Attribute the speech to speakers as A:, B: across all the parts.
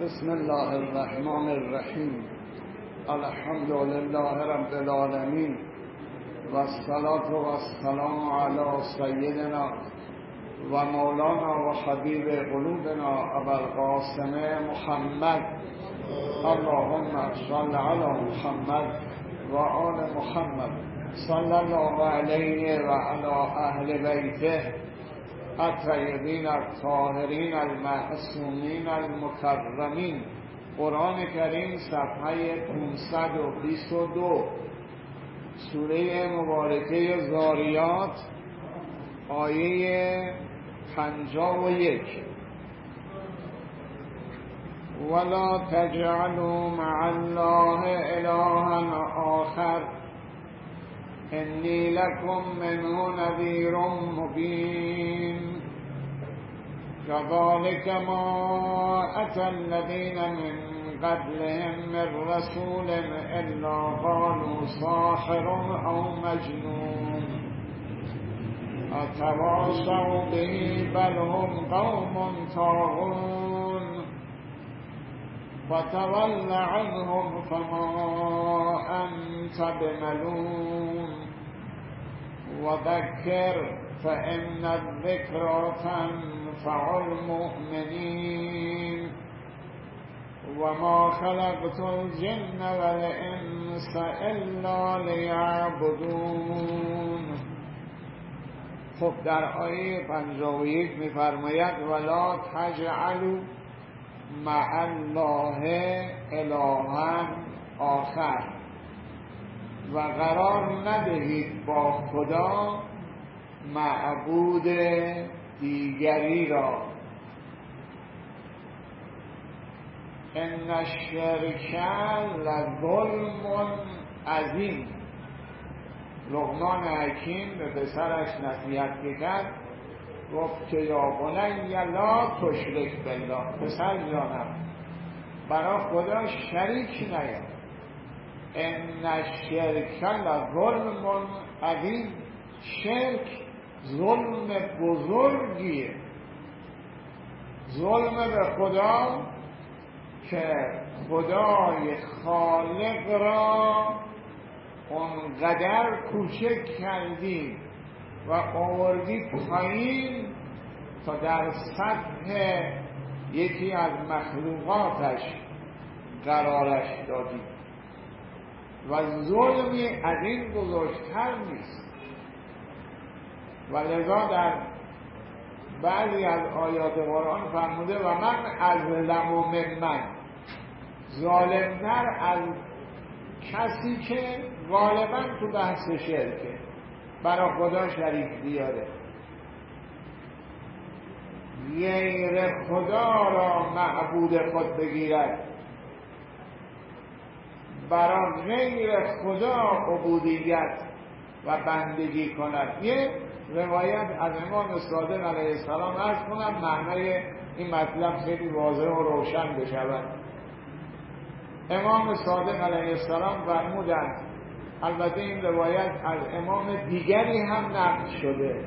A: بسم الله الرحمن الرحیم. الحمد لله رب العالمین و الصلاة و السلام علی سیدنا و مولانا و حبیب قلوبنا ابا القاسم محمد. اللهم صل علی محمد و آل محمد صلی الله علیه و علی اهل بیته الطیبین الطاهرین المعصومین المکرمین. قرآن کریم صفحه 522 سوره مبارکه ذاریات آیه 51. ولا تجعلوا مع الله الها آخر انی لکم منه نذیر مبین. كذلك ما أتى الذين من قبلهم من رسول إلا قالوا ساحر أو مجنون أتواصوا به بل هم قوم طاغون فتول عنهم فما أنت بملوم وذكر فإن الذكرى تنفع المؤمنين وما خلقت الجن والإنس إلا ليعبدون. خب در آیه 51 می‌فرماید ولا تجعلوا مع الله الها آخر، و قرار ندهید با خدا معبود دیگری را. ان الشرک لظلم عظیم. لقمان حکیم به پسرش نصیحت کرد، گفت که یا بنی لا تشرک بالله، پسر جانم برای خدا شریک نیار. ان الشرک لظلم عظیم. شرک ظلم بزرگیه. ظلم به خدا که خدای خالق را اونقدر کوچک کردی و آوردی پایین تا در سطح یکی از مخلوقاتش قرارش دادی، و ظلمی از این بزرگتر نیست. و لذا در بعضی از آیات قرآن فرموده و من اظلم من، ظالمتر از کسی که غالبا تو بحث شرکه، برای خدا شریک بیاره، غیر خدا را معبود خود بگیرد، برای غیر خدا عبودیت و بندگی کند. یه روایت از امام صادق علیه السلام عرض کنم معنای این مطلب خیلی واضح و روشن بشود. امام صادق علیه السلام فرمودند، البته این روایت از امام دیگری هم نقل شده،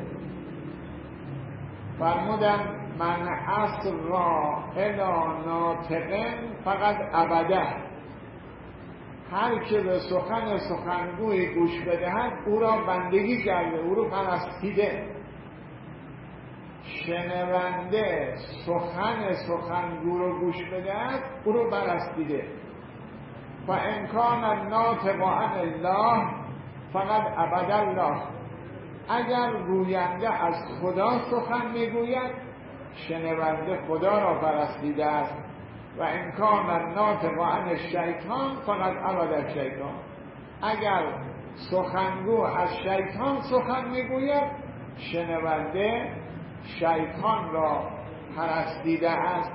A: فرمودند من اسرا الی ناطق فقط ابده. هر که به سخن سخنگوی گوش بدهد او را بندگی کرده، او را پرستیده. شنونده سخن سخنگو را گوش بدهد او را پرستیده. و ان کان الناطق عن الله فقد عبد الله. اگر گوینده از خدا سخن میگوید شنونده خدا را پرستیده است. و ان کان الناطق عن الشیطان فقد عبد الشیطان. اگر سخنگو از شیطان سخن میگوید شنونده شیطان را پرستیده است.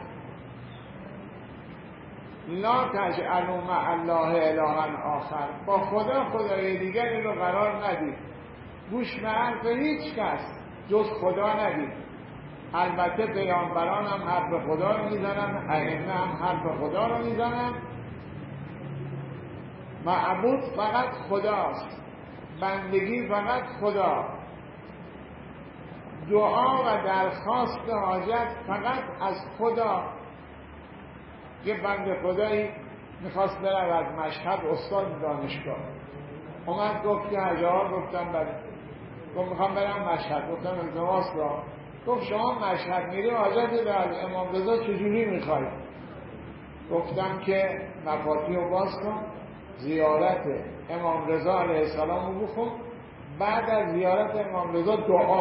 A: لا تجعلوا مع الله الها آخر. با خدا خدای دیگری رو قرار ندید. گوش به حرف هیچ کس جز خدا ندید. البته پیامبران هم حرف خدا رو میزنن، ائمه هم حرف خدا رو میزنن. معبود فقط خداست، بندگی فقط خدا، دعا و درخواست حاجت فقط از خدا. یه بنده خدایی میخواست بره از مشهد استاد دانشگاه، اومد گفت که حجار، گفتم بله، گفت میخوام برم مشهد، گفتم التماس را، گفت شما مشهد میری حاجت در امام رضا چجوری میخوای؟ گفتم که مفاتیح رو باز کن، زیارت امام رضا علیه السلام رو بخون، بعد از زیارت امام رضا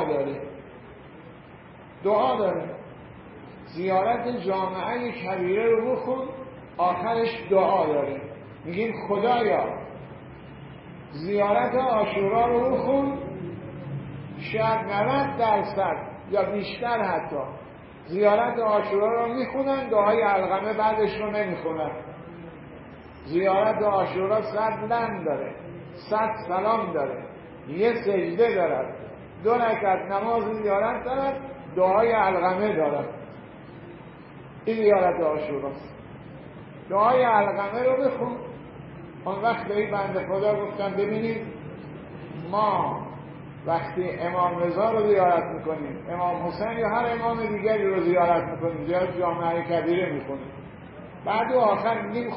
A: دعا داره، زیارت جامعه کبیره رو بخون، آخرش دعا داره، میگیم خدایا زیارت عاشورا رو بخون، شاید 90% یا بیشتر حتی زیارت عاشورا رو میخونن، دعای علقمه بعدش رو نمیخونن. زیارت عاشورا 100 لم داره، 100 سلام داره، یه سجده دارد، 2 رکعت نماز زیارت دارد، دعای علقمه دارد. این زیارت عاشوراست. دعای علقمه رو بخون. اون وقت به این بنده خدا گفتم ببینید ما وقتی امام رضا رو زیارت میکنیم، امام حسین یا هر امام دیگری رو زیارت میکنیم، زیارت جامعه کبیره میکنیم، بعد و آخر میگیم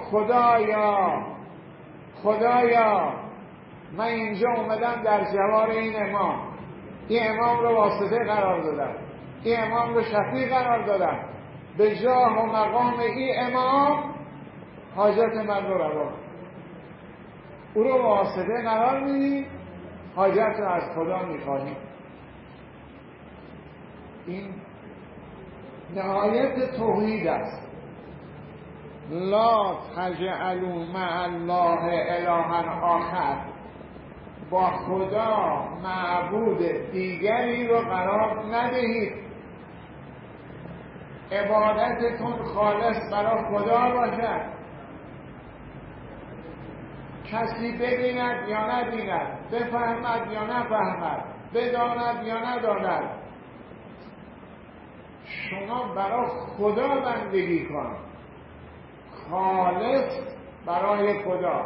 A: خدایا من اینجا اومدم در جوار این امام رو واسطه قرار دادم، این امام رو شفیع قرار دادم، به جاه و مقام این امام حاجت من رو روا، او رو واسطه قرار میدیم، حاجت رو از خدا میخواهیم. این نهایت توحید است. لا تجعلوا مع الله الها آخر، با خدا معبود دیگری رو قرار ندهید. عبادتتون خالص برای خدا باشد، کسی ببیند یا نبیند، بفهمد یا نفهمد، بداند یا نداند، شما برای خدا بندگی کن، خالص برای خدا.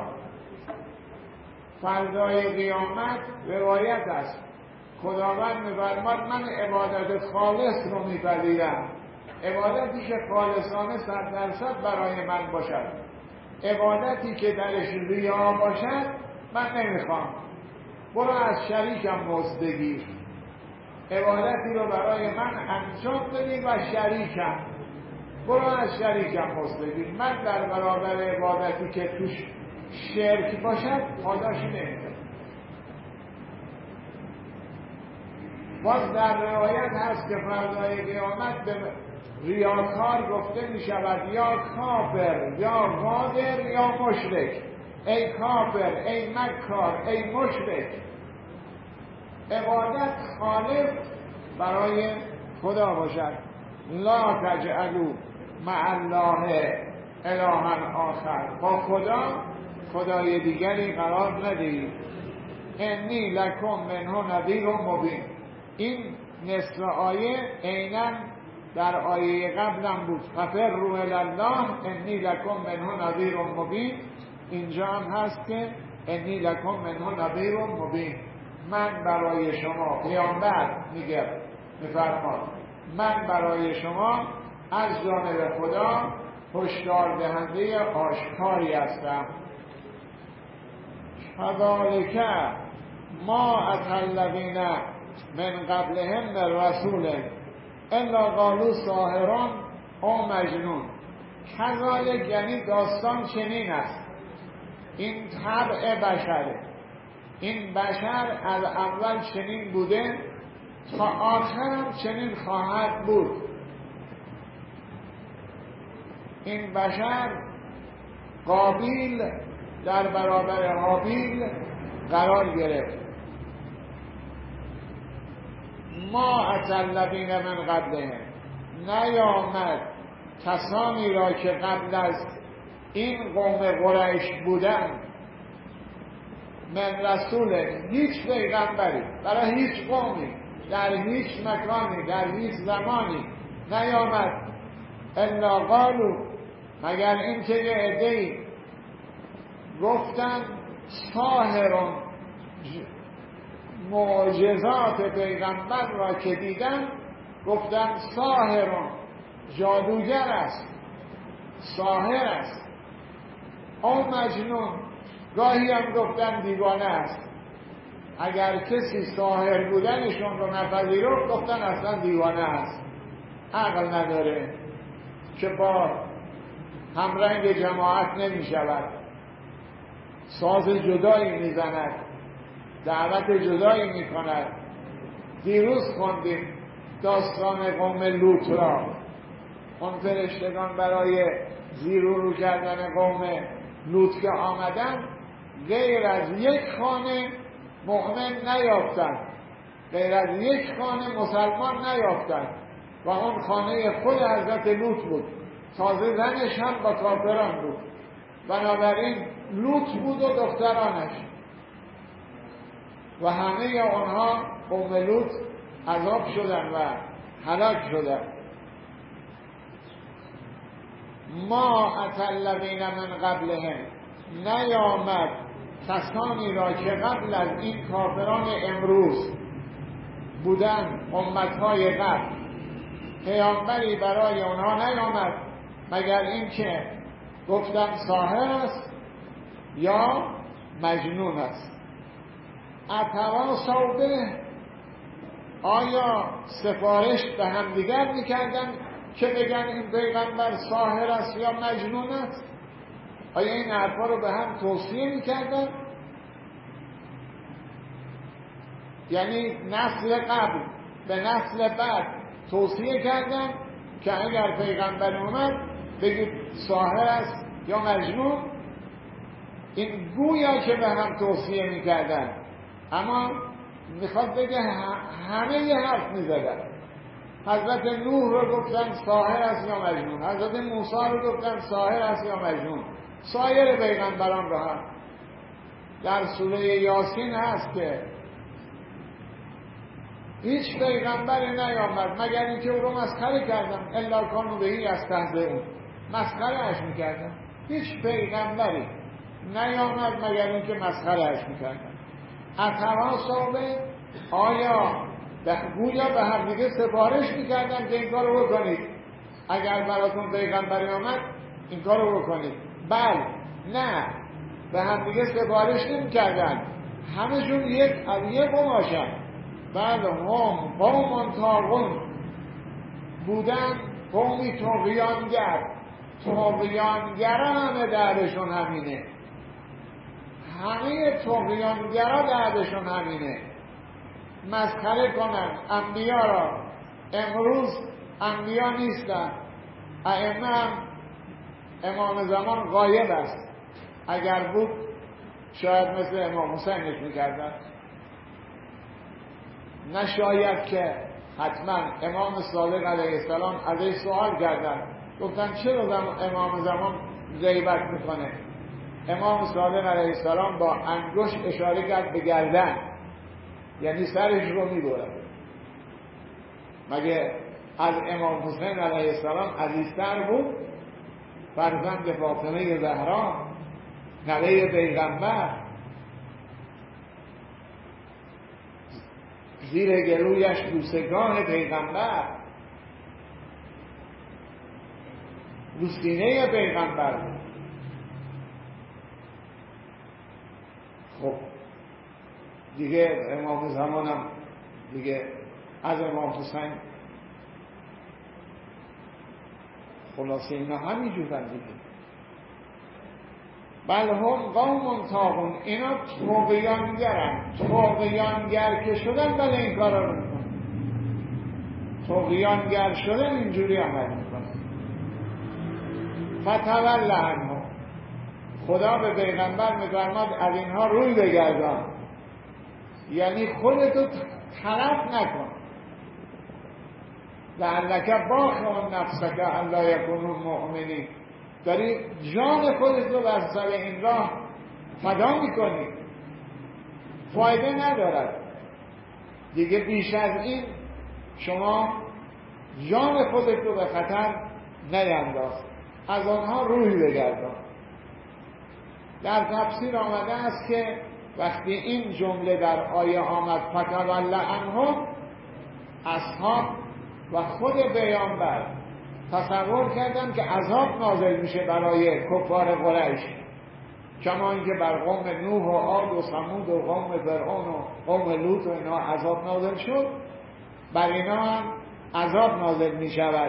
A: فردای قیامت روایت است، خداوند می‌فرماید من عبادت خالص رو می‌پذیرم، عبادتی که خالصانه 100% برای من باشد، عبادتی که درش ریا باشد من نمیخوام، برو از شریکم مزد بگیر، عبادتی رو برای من انجام بدید و شریکم، برو از شریکم مزد بگیر، من در برابر عبادتی که توش شرک باشد پاداش نمیدم. باز در روایت هست که فردای قیامت به ریاکار گفته می شود یا کافر یا غادر یا مشرک، ای کافر، ای مکار، ای مشرک، عبادت خالص برای خدا باشد. لا تجعلوا مع الله الها آخر، با خدای دیگری قرار ندهید. انی لکم منه نذیر مبین. این نصف آیه عیناً در آیه قبلم بود، ففروا الی الله انی لکم منه نذیر مبین. اینجا هم هست که انی لکم منه نذیر مبین، من برای شما، پیامبر میفرماد من برای شما از جانب خدا هشدار دهنده آشکاری هستم. کذالک ما اتی الذین من قبلهم من رسول الا قالوا ساحر او مجنون. کذالک یعنی داستان چنین است، این طبع بشره، این بشر از اول چنین بوده تا آخر هم چنین خواهد بود. این بشر قابیل در برابر حابیل قرار گرفت. ما اتی الذین من قبلهم، نیامد کسانی را که قبل از این قوم قریش بودن، من رسول، هیچ پیغمبری برای هیچ قومی در هیچ مکانی در هیچ زمانی نیامد، الا قالوا، مگر اینکه یه عده‌ای گفتن ساحرون، معجزات پیغمبر را که دیدن گفتن ساحرون، جادوگر است، ساحر است او مجنون، گاهی هم گفتن دیوانه است. اگر کسی ساحر بودنشون رو نپذیرفت گفتن اصلا دیوانه است، عقل نداره که با همرنگ جماعت نمی شود، ساز جدایی می زند، دعوت جدایی می کند. دیروز خوندیم داستان قوم لوط را، اون فرشتگان برای زیرورو کردن قوم لوط که آمدن غیر از یک خانه مؤمن نیافتند، غیر از یک خانه مسلمان نیافتند و اون خانه خود حضرت لوط بود. تازه زنش هم با کافران بود، بنابراین لوط بود و دخترانش و همه آنها قوم لوط عذاب شدن و هلاک شدن. ما اتى الذین من قبلهم، نیامد کسانی را که قبل از این کافران امروز بودن، امتهای قبل، پیامبری برای آنها نیامد مگر اینکه گفتن ساحر است یا مجنون است. اتواصوا به، آیا سفارش به هم دیگر میکردن که بگن این پیغمبر ساحر است یا مجنون است؟ آیا این حرفا رو به هم توصیه میکردن؟ یعنی نسل قبل به نسل بعد توصیه کردن که اگر پیغمبر اومد بگید ساحر است یا مجنون؟ این گویا که به هم توصیه میکردن، اما میخواد بگه همه یه حرف میزدن. حضرت نوح رو گفتن ساحر است یا مجنون، حضرت موسی رو گفتن ساحر است یا مجنون، سایر پیغمبران رو هم. در سوره یاسین هست که هیچ پیغمبری نیامد مگر اینکه او رو مسخره کردن، الا کانوا بهی یستهزئون، مسخره اش میکردن. هیچ پیغمبری نیامد مگر اینکه مسخره اش میکردن. اتواصوا به، آیا گویا به هم دیگه سفارش میکردن که این کار رو بکنید، اگر براتون پیغمبری آمد این کار رو بکنید؟ بله، نه، به هم دیگه سفارش نمیکردن، همشون یک قماشن. بله، هم قوم طاغون بودن، قومی طغیانگر. طغیانگرا همه دعوشون همینه، همه طغیانگرا دعوشون همینه، مسخره کنن انبیا را. امروز انبیا نیستن، ائمه هم امام زمان غایب است، اگر بود شاید مثل امام حسینش میکردن، نه شاید که حتما. امام صادق علیه السلام ازش سوال کردن، گفتن چرا امام زمان غیبت میکنه؟ امام صادق علیه السلام با انگشت اشاره کرد به گردن، یعنی سرش رو میبرد. مگه از امام حسین علیه السلام عزیزتر بود؟ فرزند فاطمه زهرا، نوه پیغمبر، زیر گلویش بوسگاه پیغمبر، رو سینه پیغمبر بود. خب دیگه امام زمانم دیگه از امام حسین خلاصه اینا همینجورن دیگه. بل هم قوم طاغون، اینا طغیانگرن. طغیانگر که شدن بله این کارا رو میکنن، طغیانگر شدن اینجوری عمل میکنن. فتول عنهم، خدا به پیغمبر میفرماد از اینها روی بگردان، یعنی خودتو طرف نکن. لعلک باخع نفسک الا یکونوا مؤمنین، داری جان خودت رو بر سر این راه فدا میکنی، فایده ندارد دیگه. بیش از این شما جان خودت رو به خطر نینداز، از آنها روی بگردان. در تفسیر آمده است که وقتی این جمله در آیه آمد فتول عنهم، اصحاب و خود پیامبر تصور کردن که عذاب نازل میشه برای کفار قریش، کما اینکه بر قوم نوح و عاد و ثمود و قوم فرعون و قوم لوط و اینا عذاب نازل شد، بر اینا هم عذاب نازل می شود.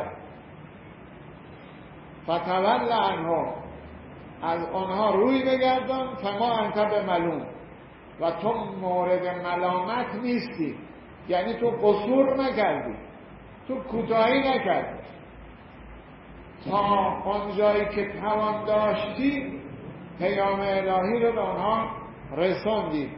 A: فتول عنهم، از آنها روی بگردان، فما انت بملوم، و تو مورد ملامت نیستی، یعنی تو قصور نکردی، تو کوتاهی نکردی، تا آنجایی که توان داشتی پیام الهی رو به آنها رساندی.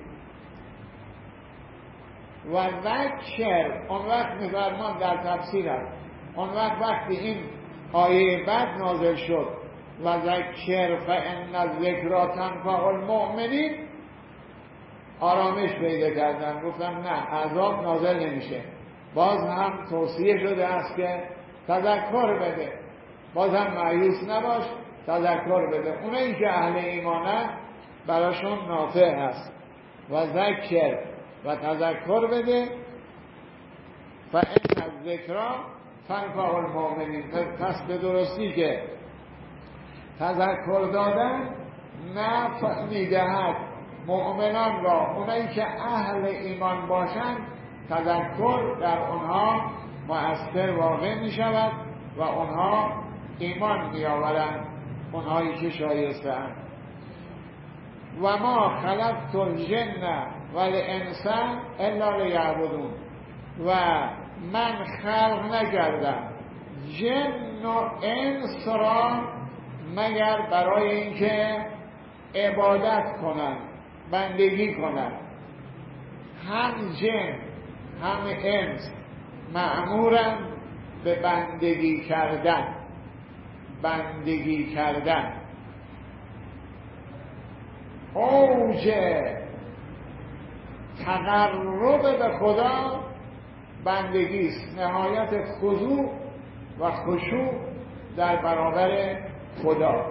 A: و ذکر، اون وقت می‌فرمان در تفسیر هست، اون وقت وقتی این آیه بعد نازل شد و ذکر فإن الذکری تنفع المؤمنین، آرامش پیدا کردن، گفتن نه، عذاب نازل نمیشه. باز هم توصیه شده است که تذکر بده، باز هم مایوس نباش، تذکر بده. اونایی که اهل ایمانن براشون نافع هست. و ذکر، و تذکر بده، فإن الذکری تنفع المؤمنین. پس به درستی که تذکر دادن نفع میدهد مؤمنان را، اونایی که اهل ایمان باشند تذکر در اونها مؤثر واقع می شود و اونها ایمان می آورند، اونهایی که شایسته اند. و ما خلقت الجن والانس الا لیعبدون، و من خلق نکردم جن و انس را مگر برای اینکه عبادت کنند، بندگی کنند. هم جن هم انس مأمورن به بندگی کردن، بندگی کردن. اوج تقرب به خدا بندگی است، نهایت خضوع و خشوع در برابر خدا.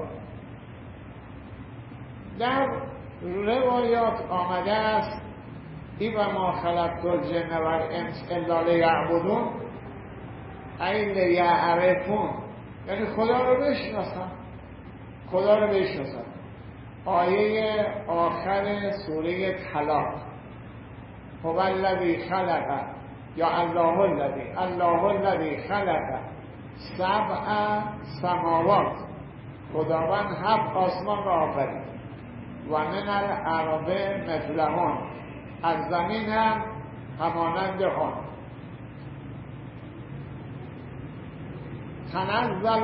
A: در روایات آمده است ای و ما خلقت الجن والانس الا لیعبدون، ای لیعرفون، یعنی خدا رو بشناسن، خدا رو بشناسن. آیه آخر سوره طلاق، هو الذی خلق، یا الله الذی خلق سبع سماوات، خداوند 7 آسمان را آفرید، و من الارض مثلهن، از زمین هم همانند آن. تنزل،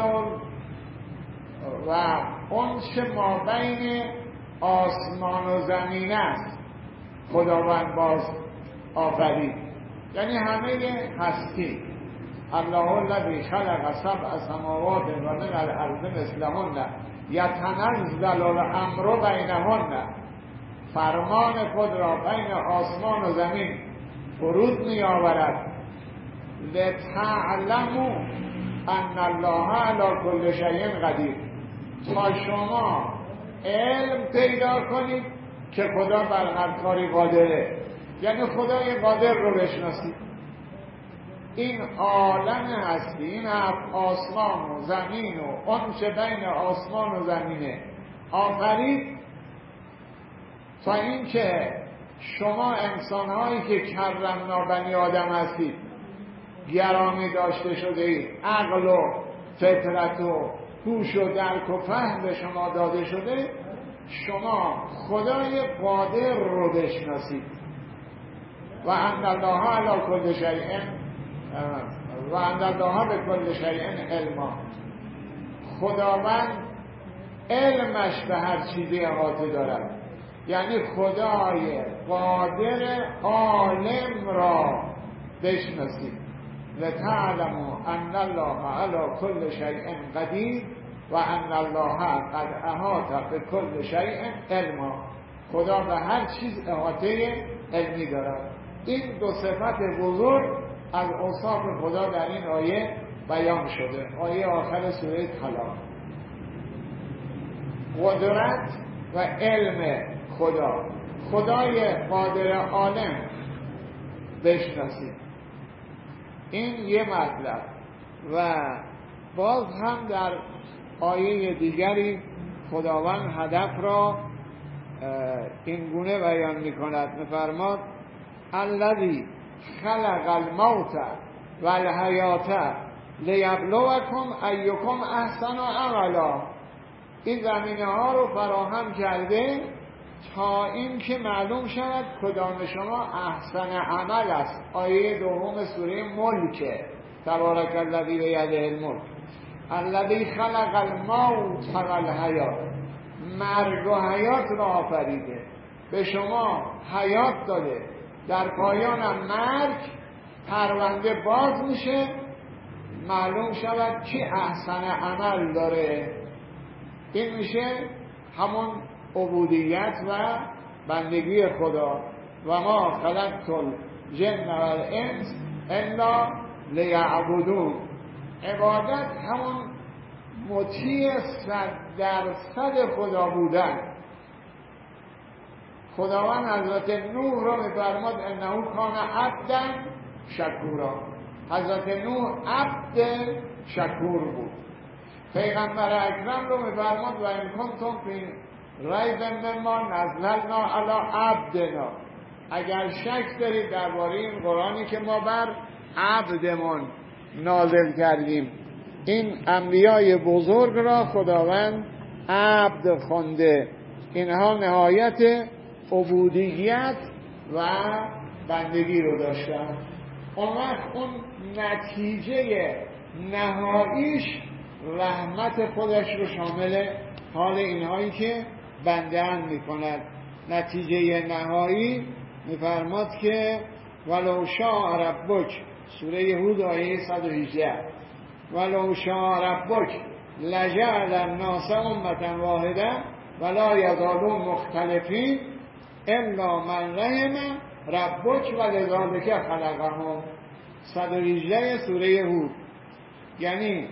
A: و اون چه ما بین آسمان و زمین است خداوند باز آفرید، یعنی همه هستی. الله الذی خلق سبع سماوات و من الارض مثلهن یتنزل الامر بینهن، فرمان خود را بین آسمان و زمین فرود می آورد. لتعلموا ان الله علی کل شیء قدیر، تا شما علم پیدا کنید که خدا بر هر کاری قادره، یعنی خدای قادر رو بشناسید. این عالم هستی، این آسمان و زمین و آنچه بین آسمان و زمینه آفرید، تا اینکه شما انسان‌هایی که کرمنا بنی آدم هستید، گرامی داشته شده اید، عقل و فطرت و هوش و درک و فهم به شما داده شده، شما خدای قادر رو بشناسید. و ان الله علی کل شیء، و ان الله بكل شیء علما، خداوند علمش به هر چیزی احاطه دارد، یعنی خدای قادر عالم را بشناسید. لتعلموا ان الله علی کل شیء قدیر و ان الله قد احاط بكل شیء علما، خدا به هر چیز احاطه علمی دارد. این دو صفت بزرگ از اوصاف خدا در این آیه بیان شده. آیه آخر سوره طلاق. قدرت و علم خدا، خدای قادر عالم بشناسید. این یه مطلب. و باز هم در آیه دیگری خداوند هدف را این گونه بیان می‌کند، می‌فرماد الذی خلق الموت والحیات لیبلوکم ایکم احسن عملا. این زمینه ها رو فراهم کرده تا این که معلوم شود کدام شما احسن عمل است. آیه دوم سوره ملک، تبارک الذی بیده الملک الذی خلق الموت والحیات. مرگ و حیات را آفریده، به شما حیات داده، در پایانم مرگ پرونده باز میشه، معلوم شود کی احسن عمل داره. این میشه همون عبودیت و بندگی خدا. و ما خلقت الجن والانس الا لیعبدون. عبادت همون مطیع 100% خدا بودن. خداوند حضرت نوح را می‌فرماد انه کان عبدا شکورا. حضرت نوح عبد شکور بود. پیغمبر اکرم رو می‌فرماد و ان کنتم فی ریب مما نزلنا علی عبدنا. اگر شک دارید درباره این قرآنی که ما بر عبدمون نازل کردیم، این انبیای بزرگ را خداوند عبد خوانده. اینها نهایت عبودیت و بندگی رو داشتن. اون وقت اون نتیجه نهاییش رحمت خودش رو شامل حال اینهایی که بنده هم میکند. نتیجه نهایی میفرماد که ولو شاء ربک، سوره هود آیه 118، ولو شاء ربک لجعل الناس امة واحده ولا یزالون مختلفین الا من رحم ربک ولذالک خلقهم. 118 سوره هود. یعنی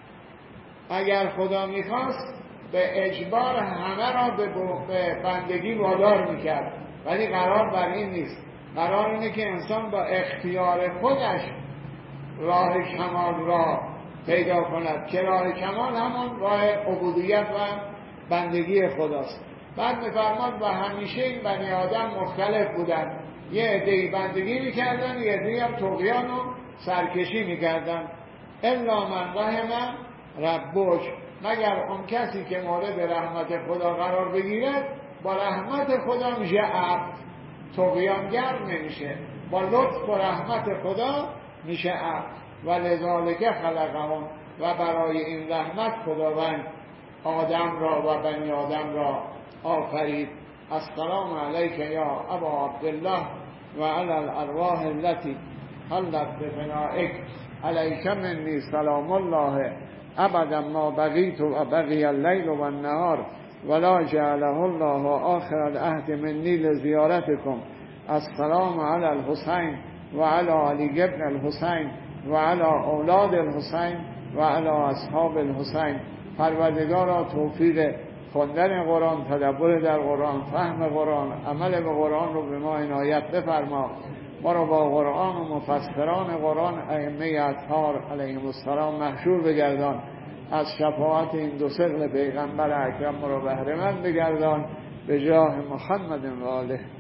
A: اگر خدا میخواست به اجبار همه را به بندگی وادار میکرد، ولی قرار بر این نیست. قرار اینه که انسان با اختیار خودش راه کمال را پیدا کند که راه کمال همون راه عبودیت و بندگی خداست. بعد میفرماد و همیشه این بنی آدم مختلف بودن. یه عده‌ای بندگی میکردن، یه عده‌ای هم طغیان و سرکشی میکردن. الا من رحم ربک، مگر اون کسی که مورد رحمت خدا قرار بگیرد با رحمت خدا میشه عبد، طغیانگر نمیشه، با لطف و رحمت خدا میشه عبد. ولذالک خلقهم، و برای این رحمت خداوند آدم را و بنی آدم را آفرید. السلام علیک یا ابا عبدالله و علی الارواح التي حلت بفنائک علیک منی سلام الله ابدا ما بقیت و بقی اللیل و النهار ولا جعله الله آخر العهد منی لزیارتکم. السلام علی الحسین و علی علی ابن الحسین و علی اولاد الحسین و علی اصحاب الحسین. پروردگارا توفیق خواندن قرآن، تدبر در قرآن، فهم قرآن، عمل به قرآن رو به ما عنایت بفرما. ما رو با قرآن و مفسران قرآن ائمه اطهار علیهم السلام محشور بگردان. از شفاعت این دو ثقل پیغمبر اکرم ما رو بهره مند بگردان. به جاه محمد و آله.